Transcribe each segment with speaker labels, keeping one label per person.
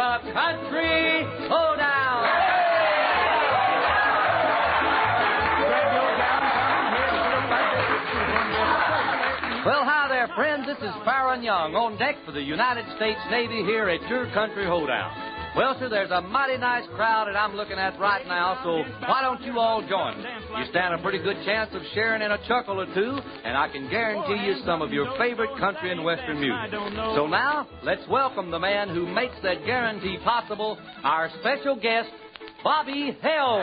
Speaker 1: the Country Hoedown. Well, hi there, friends. This is Farron Young on deck for the United States Navy here at your Country Hoedown. Well, sir, there's a mighty nice crowd that I'm looking at right now, so why don't you all join me? You stand a pretty good chance of sharing in a chuckle or two, and I can guarantee you some of your favorite country and western music. So now, let's welcome the man who makes that guarantee possible, our special guest, Bobby Helms.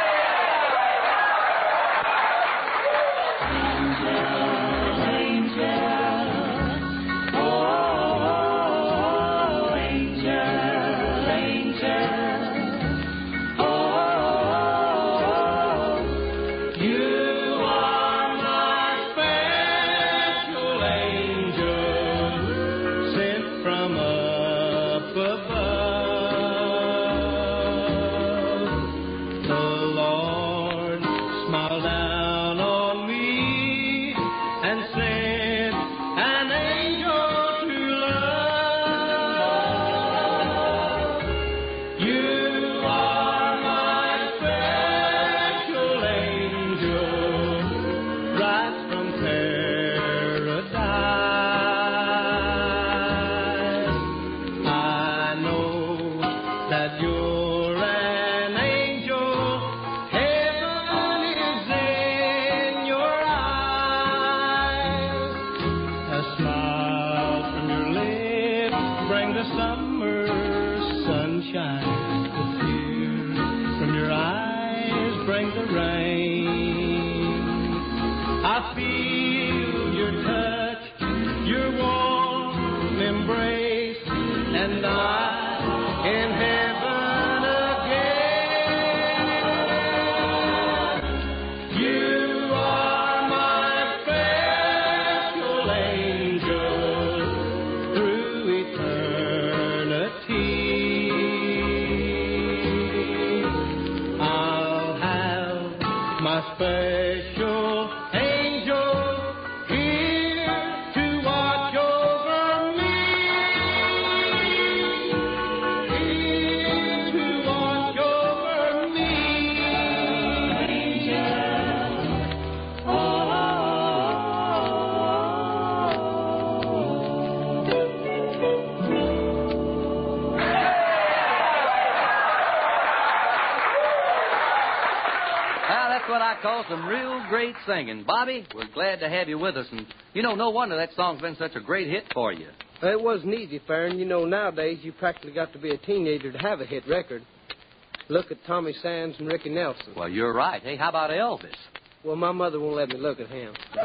Speaker 1: Call some real great singing. Bobby, we're glad to have you with us. And, no wonder that song's been such a great hit for you.
Speaker 2: It wasn't easy, Farron. Nowadays you practically got to be a teenager to have a hit record. Look at Tommy Sands and Ricky Nelson.
Speaker 1: Well, you're right. Hey, how about Elvis?
Speaker 2: Well, my mother won't let me look at him.
Speaker 1: Oh,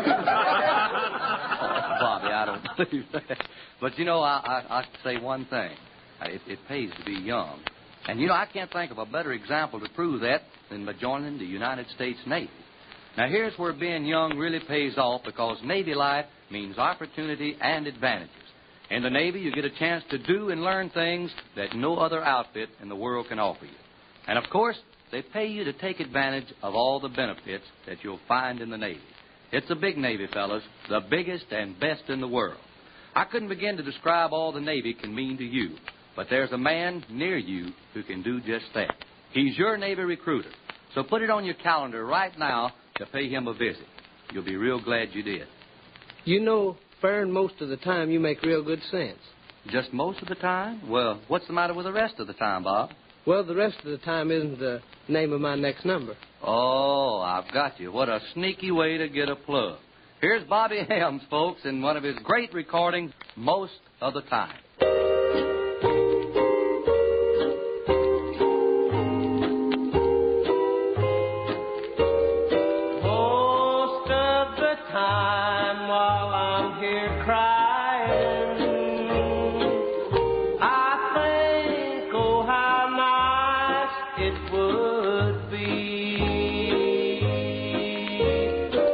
Speaker 1: Bobby, I don't believe that. But, I'll say one thing. It pays to be young. And, I can't think of a better example to prove that than by joining the United States Navy. Now, here's where being young really pays off, because Navy life means opportunity and advantages. In the Navy, you get a chance to do and learn things that no other outfit in the world can offer you. And, of course, they pay you to take advantage of all the benefits that you'll find in the Navy. It's a big Navy, fellas, the biggest and best in the world. I couldn't begin to describe all the Navy can mean to you. But there's a man near you who can do just that. He's your Navy recruiter. So put it on your calendar right now to pay him a visit. You'll be real glad you did.
Speaker 2: Farron, most of the time you make real good sense.
Speaker 1: Just most of the time? Well, what's the matter with the rest of the time, Bob?
Speaker 2: Well, the rest of the time isn't the name of my next number.
Speaker 1: Oh, I've got you. What a sneaky way to get a plug. Here's Bobby Helms, folks, in one of his great recordings, Most of the Time.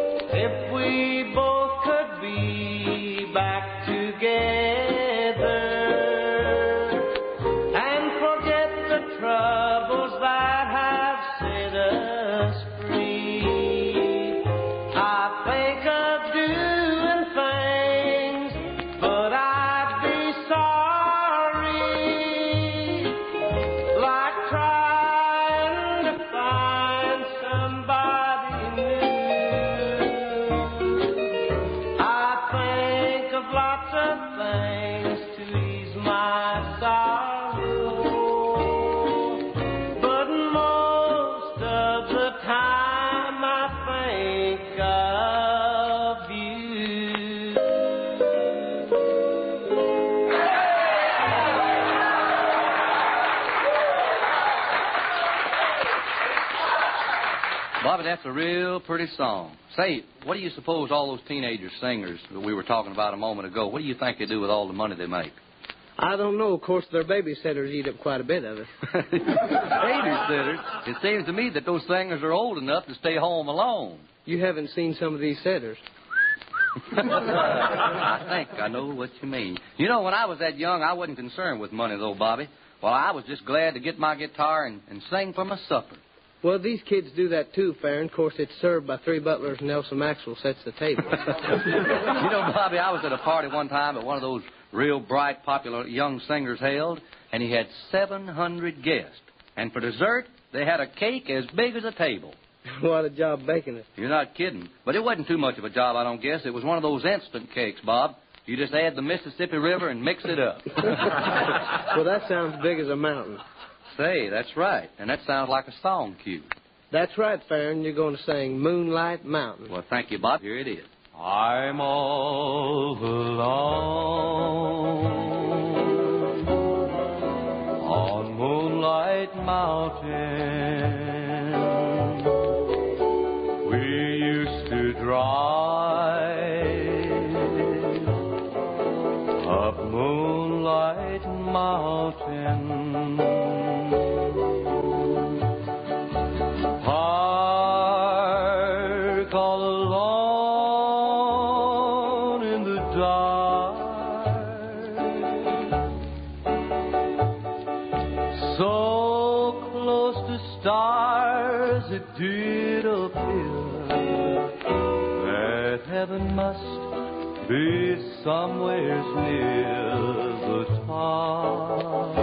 Speaker 3: If we both could be back together.
Speaker 1: Bobby, that's a real pretty song. Say, what do you suppose all those teenager singers that we were talking about a moment ago, what do you think they do with all the money they make?
Speaker 2: I don't know. Of course, their babysitters eat up quite a bit of it.
Speaker 1: Babysitters? It seems to me that those singers are old enough to stay home alone.
Speaker 2: You haven't seen some of these sitters.
Speaker 1: I think I know what you mean. You know, when I was that young, I wasn't concerned with money, though, Bobby. Well, I was just glad to get my guitar and sing for my supper.
Speaker 2: Well, these kids do that, too, Farron. Of course, it's served by three butlers, and Nelson Maxwell sets the table.
Speaker 1: You know, Bobby, I was at a party one time at one of those real bright, popular young singers held, and he had 700 guests. And for dessert, they had a cake as big as a table.
Speaker 2: What a job baking it.
Speaker 1: You're not kidding. But it wasn't too much of a job, I don't guess. It was one of those instant cakes, Bob. You just add the Mississippi River and mix it up.
Speaker 2: Well, that sounds big as a mountain.
Speaker 1: Say, that's right. And that sounds like a song cue.
Speaker 2: That's right, Farron. You're going to sing Moonlight Mountain.
Speaker 1: Well, thank you, Bob. Here it is.
Speaker 3: I'm all alone on Moonlight Mountain. We used to drive up Moonlight Mountain. Park all alone in the dark, so close to stars it did appear that heaven must be somewhere near the top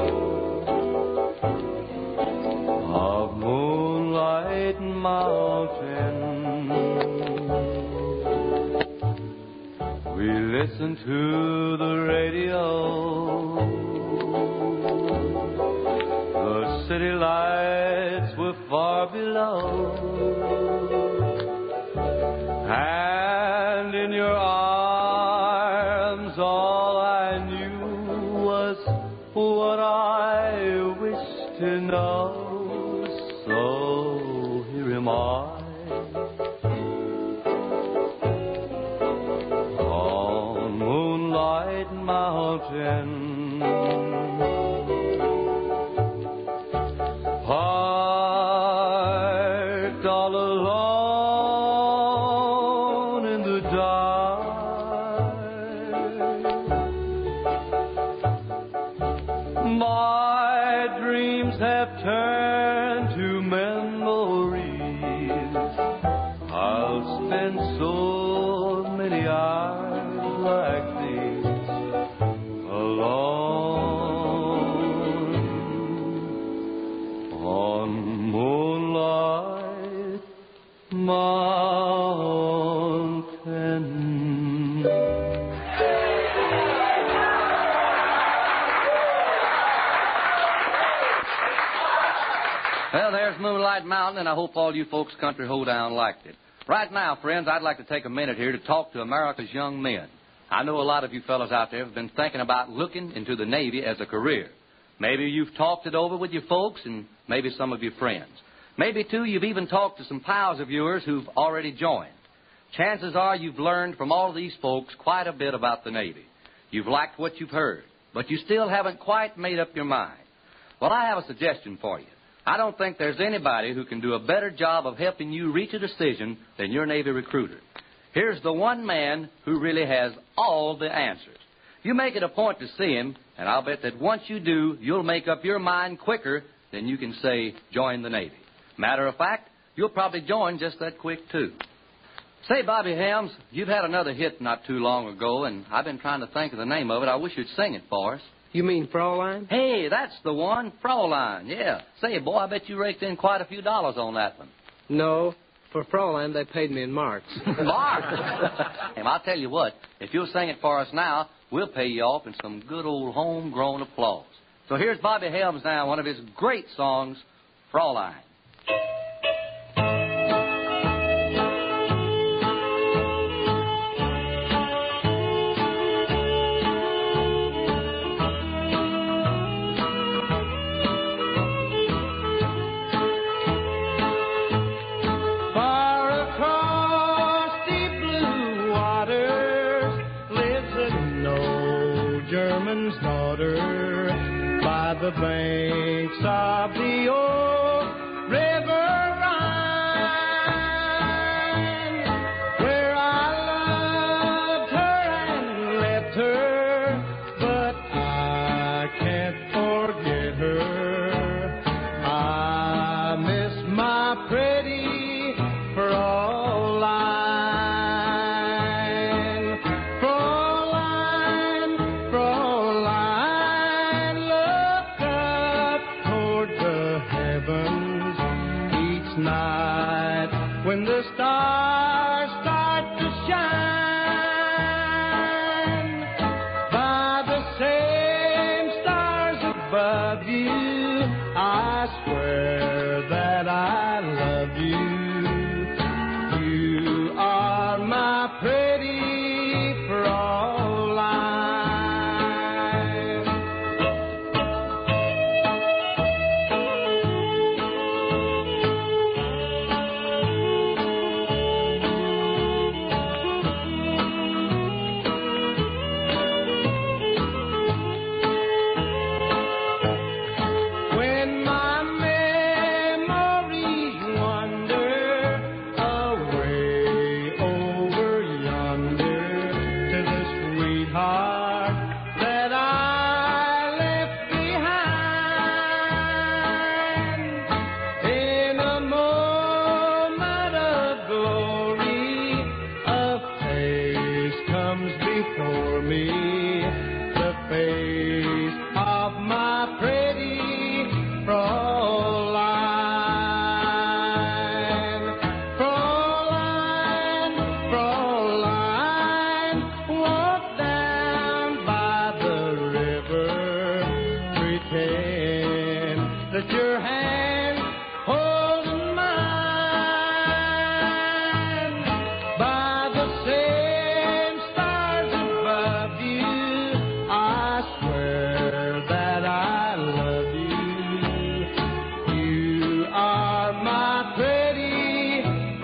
Speaker 3: of Moonlight Mountain. We listened to the radio, the city lights were far below, and in your arms all I knew was what I wished to know. So here am I on Moonlight Mountain, parked all alone in the dark. My dreams have turned to memories. I'll spend so many hours like these alone on Moonlight Mountain.
Speaker 1: Well, there's Moonlight Mountain, and I hope all you folks country hoedown liked it. Right now, friends, I'd like to take a minute here to talk to America's young men. I know a lot of you fellows out there have been thinking about looking into the Navy as a career. Maybe you've talked it over with your folks and maybe some of your friends. Maybe, too, you've even talked to some pals of yours who've already joined. Chances are you've learned from all of these folks quite a bit about the Navy. You've liked what you've heard, but you still haven't quite made up your mind. Well, I have a suggestion for you. I don't think there's anybody who can do a better job of helping you reach a decision than your Navy recruiter. Here's the one man who really has all the answers. You make it a point to see him, and I'll bet that once you do, you'll make up your mind quicker than you can say, join the Navy. Matter of fact, you'll probably join just that quick, too. Say, Bobby Helms, you've had another hit not too long ago, and I've been trying to think of the name of it. I wish you'd sing it for us.
Speaker 2: You mean Fraulein?
Speaker 1: Hey, that's the one, Fraulein, yeah. Say, boy, I bet you raked in quite a few dollars on that one.
Speaker 2: No. For Fraulein, they paid me in marks.
Speaker 1: Marks? And I'll tell you what, if you'll sing it for us now, we'll pay you off in some good old homegrown applause. So here's Bobby Helms now, one of his great songs, Fraulein.
Speaker 3: of the old river Rhine, where I loved her and left her, but I can't forget her. I miss my pretty Fraulein. Fraulein, Fraulein, look up toward the heavens each night when the stars start to shine. By the same stars above you, I swear that I love you. You are my pretty Fraulein. When my memories wander away over yonder to the sweetheart that I left behind, in a moment of glory, a face comes before me, the face of my pretty Fraulein. Fraulein, Fraulein, walk down by the river, pretend that your hand holding mine. By the same stars above you, I swear that I love you. You are my pretty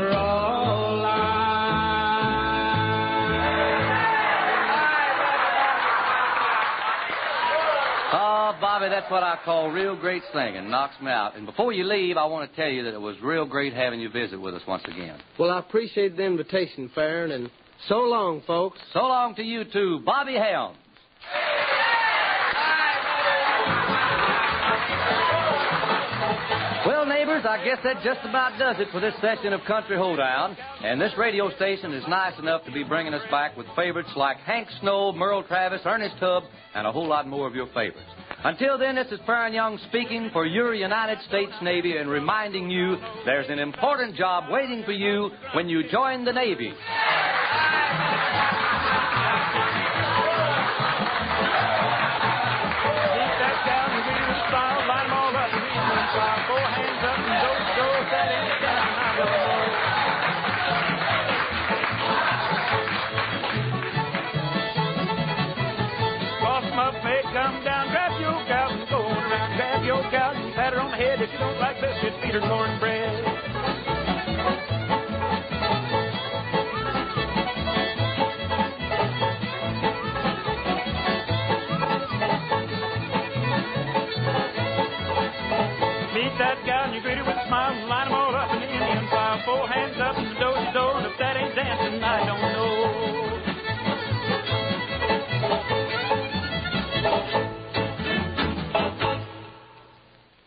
Speaker 3: Fraulein.
Speaker 1: Oh, Bobby, that's what I call real great singing. Knocks me out. And before you leave, I want to tell you that it was real great having you visit with us once again.
Speaker 2: Well, I appreciate the invitation, Farron, and so long, folks.
Speaker 1: So long to you, too, Bobby Helms. Well, neighbors, I guess that just about does it for this session of Country Hoedown. And this radio station is nice enough to be bringing us back with favorites like Hank Snow, Merle Travis, Ernest Tubb, and a whole lot more of your favorites. Until then, this is Farron Young speaking for your United States Navy and reminding you there's an important job waiting for you when you join the Navy.
Speaker 4: Come down, grab your cow and go around. Grab your cow and pat her on the head. If you don't like biscuits, feed her cornbread. Meet that gal and you greet her with a smile and line them all up in the Indian file. 4 hands up.